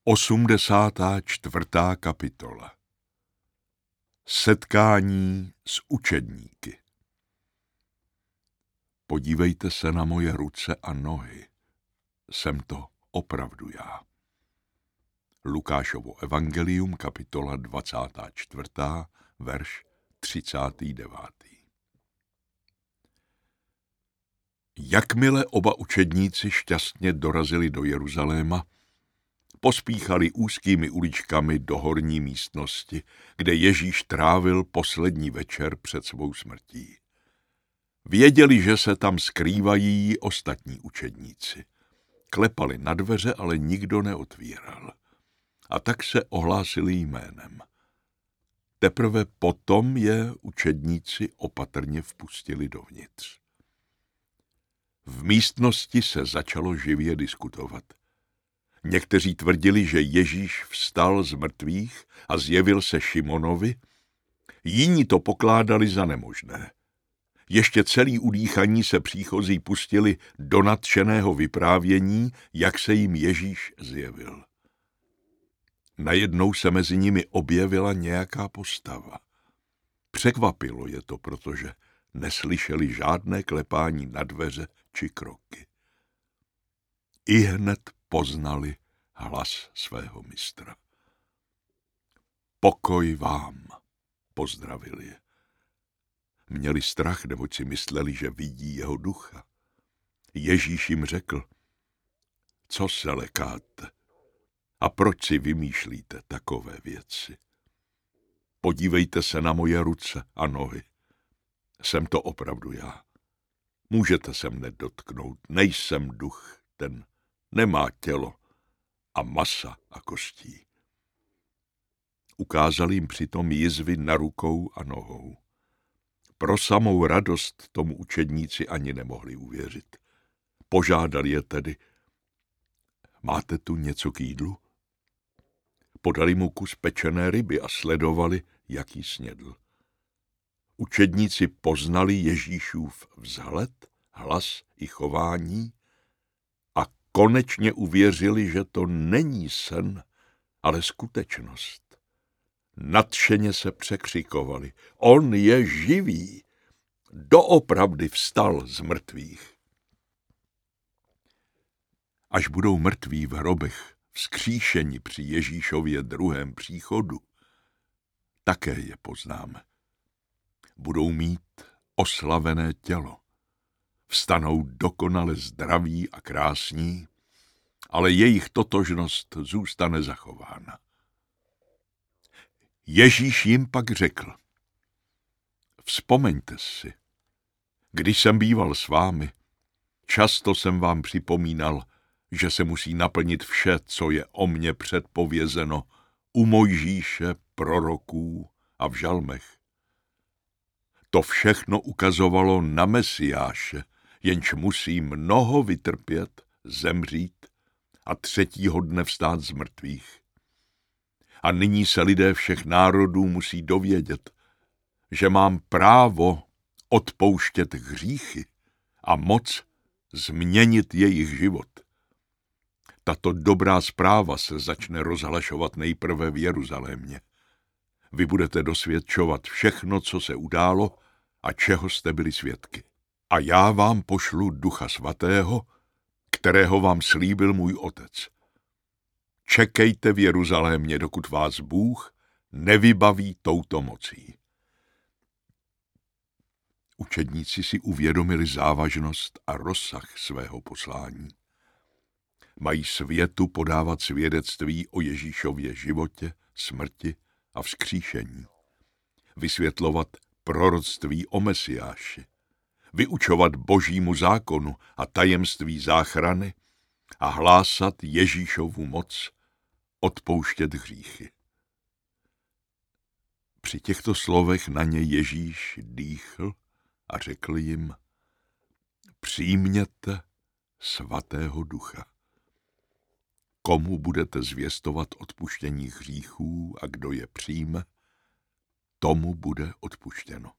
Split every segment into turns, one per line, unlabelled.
84. kapitola. Setkání s učedníky. Podívejte se na moje ruce a nohy. Jsem to opravdu já. Lukášovo evangelium, kapitola 24., verš 39. Jakmile oba učedníci šťastně dorazili do Jeruzaléma, pospíchali úzkými uličkami do horní místnosti, kde Ježíš trávil poslední večer před svou smrtí. Věděli, že se tam skrývají ostatní učedníci. Klepali na dveře, ale nikdo neotvíral. A tak se ohlásili jménem. Teprve potom je učedníci opatrně vpustili dovnitř. V místnosti se začalo živě diskutovat. Někteří tvrdili, že Ježíš vstal z mrtvých a zjevil se Šimonovi, jiní to pokládali za nemožné. Ještě celý udýchaní se příchozí pustili do nadšeného vyprávění, jak se jim Ježíš zjevil. Najednou se mezi nimi objevila nějaká postava. Překvapilo je to, protože neslyšeli žádné klepání na dveře či kroky. Ihned poznali hlas svého mistra. Pokoj vám, pozdravil je. Měli strach, neboť si mysleli, že vidí jeho ducha. Ježíš jim řekl, co se lekáte a proč si vymýšlíte takové věci? Podívejte se na moje ruce a nohy. Jsem to opravdu já. Můžete se mne dotknout, nejsem duch, ten nemá tělo a masa a kostí. Ukázal jim přitom jizvy na rukou a nohou. Pro samou radost tomu učedníci ani nemohli uvěřit. Požádali je tedy, máte tu něco k jídlu? Podali mu kus pečené ryby a sledovali, jak ji snědl. Učedníci poznali Ježíšův vzhled, hlas i chování a konečně uvěřili, že to není sen, ale skutečnost. Nadšeně se překřikovali. On je živý. Doopravdy vstal z mrtvých. Až budou mrtví v hrobech vzkříšeni při Ježíšově druhém příchodu, také je poznáme. Budou mít oslavené tělo. Vstanou dokonale zdraví a krásní, ale jejich totožnost zůstane zachována. Ježíš jim pak řekl, vzpomeňte si, když jsem býval s vámi, často jsem vám připomínal, že se musí naplnit vše, co je o mně předpovězeno u Mojžíše, proroků a v žalmech. To všechno ukazovalo na Mesiáše, jenž musí mnoho vytrpět, zemřít a třetího dne vstát z mrtvých. A nyní se lidé všech národů musí dovědět, že mám právo odpouštět hříchy a moc změnit jejich život. Tato dobrá zpráva se začne rozhlašovat nejprve v Jeruzalémě. Vy budete dosvědčovat všechno, co se událo a čeho jste byli svědky. A já vám pošlu Ducha Svatého, kterého vám slíbil můj Otec. Čekejte v Jeruzalémě, dokud vás Bůh nevybaví touto mocí. Učedníci si uvědomili závažnost a rozsah svého poslání. Mají světu podávat svědectví o Ježíšově životě, smrti a vzkříšení. Vysvětlovat proroctví o Mesiáši. Vyučovat Božímu zákonu a tajemství záchrany a hlásat Ježíšovu moc odpouštět hříchy. Při těchto slovech na ně Ježíš dýchl a řekl jim, přijměte Svatého Ducha. Komu budete zvěstovat odpuštění hříchů a kdo je přijme, tomu bude odpuštěno.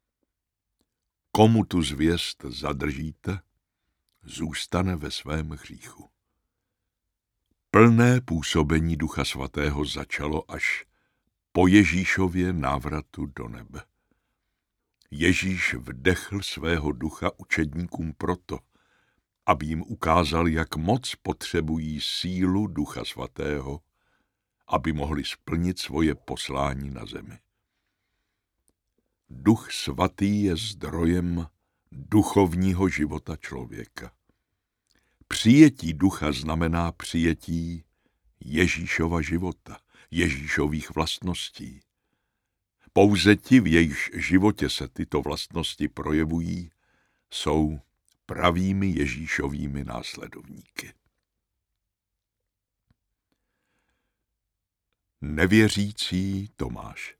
Komu tu zvěst zadržíte, zůstane ve svém hříchu. Plné působení Ducha Svatého začalo až po Ježíšově návratu do nebe. Ježíš vdechl svého ducha učedníkům proto, aby jim ukázal, jak moc potřebují sílu Ducha Svatého, aby mohli splnit svoje poslání na zemi. Duch Svatý je zdrojem duchovního života člověka. Přijetí ducha znamená přijetí Ježíšova života, Ježíšových vlastností. Pouze ti, v jejichž životě se tyto vlastnosti projevují, jsou pravými Ježíšovými následovníky. Nevěřící Tomáš.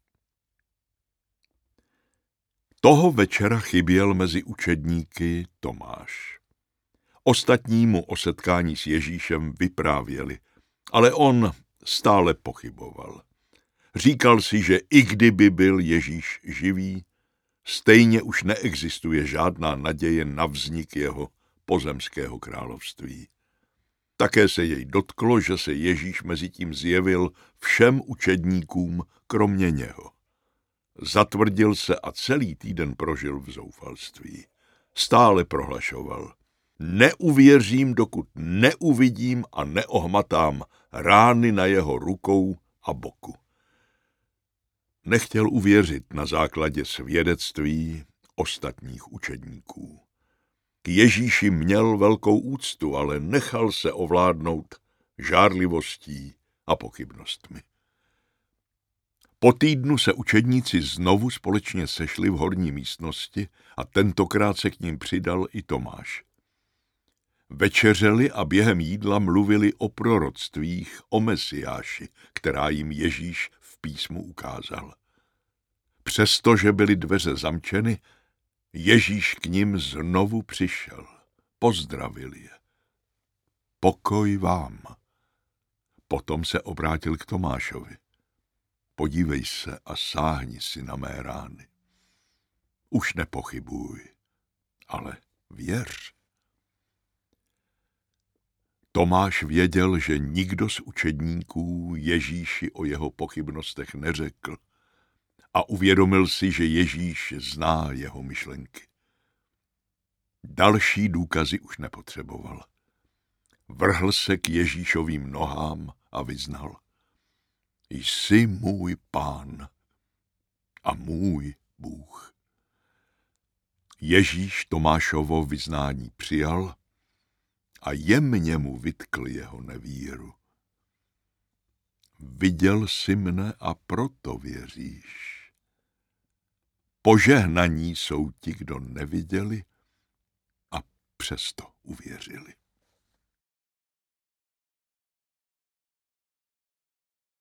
Toho večera chyběl mezi učedníky Tomáš. Ostatní mu o setkání s Ježíšem vyprávěli, ale on stále pochyboval. Říkal si, že i kdyby byl Ježíš živý, stejně už neexistuje žádná naděje na vznik jeho pozemského království. Také se jej dotklo, že se Ježíš mezitím zjevil všem učedníkům, kromě něho. Zatvrdil se a celý týden prožil v zoufalství. Stále prohlašoval: neuvěřím, dokud neuvidím a neohmatám rány na jeho rukou a boku. Nechtěl uvěřit na základě svědectví ostatních učedníků. K Ježíši měl velkou úctu, ale nechal se ovládnout žárlivostí a pochybnostmi. Po týdnu se učedníci znovu společně sešli v horní místnosti a tentokrát se k ním přidal i Tomáš. Večeřeli a během jídla mluvili o proroctvích, o Mesiáši, která jim Ježíš v písmu ukázal. Přestože byly dveře zamčeny, Ježíš k nim znovu přišel, pozdravil je. Pokoj vám. Potom se obrátil k Tomášovi. Podívej se a sáhni si na mé rány. Už nepochybuj, ale věř. Tomáš věděl, že nikdo z učedníků Ježíši o jeho pochybnostech neřekl a uvědomil si, že Ježíš zná jeho myšlenky. Další důkazy už nepotřeboval. Vrhl se k Ježíšovým nohám a vyznal: Jsi můj Pán a můj Bůh. Ježíš Tomášovo vyznání přijal a jemně mu vytkl jeho nevíru. Viděl jsi mne a proto věříš. Požehnaní jsou ti, kdo neviděli a přesto uvěřili.